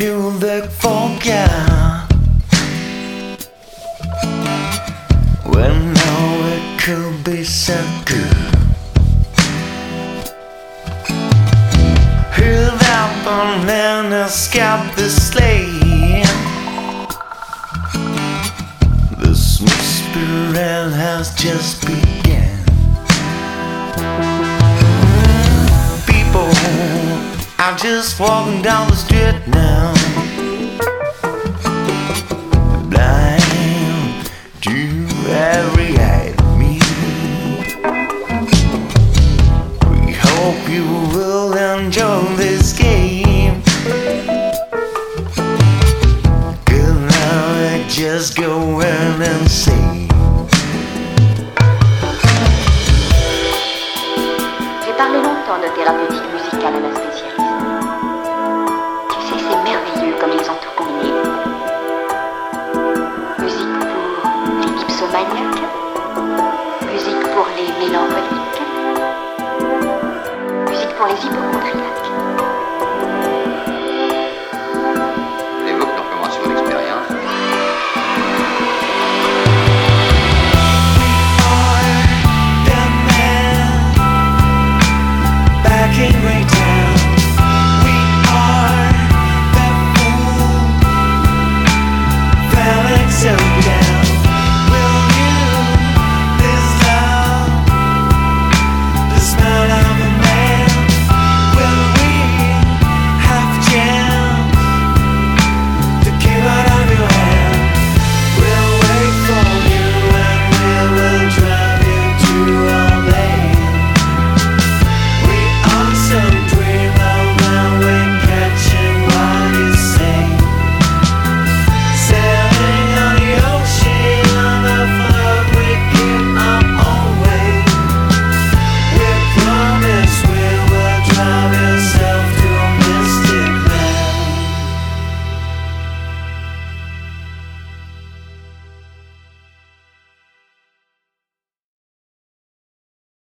you look for God when now it could be so good. Hear that one man escape the slave. The smooth spiral has just begun. People are just walking down the street now, blind to every enemy. We hope you will enjoy this game, 'cause now I just go in and see. J'ai parlé longtemps de thérapeutique musicale à la spécialiste. Tu sais, c'est merveilleux comme ils ont tout combiné. Musique pour les dipsomaniaques, musique pour les mélancoliques, musique pour les hypochondriaques.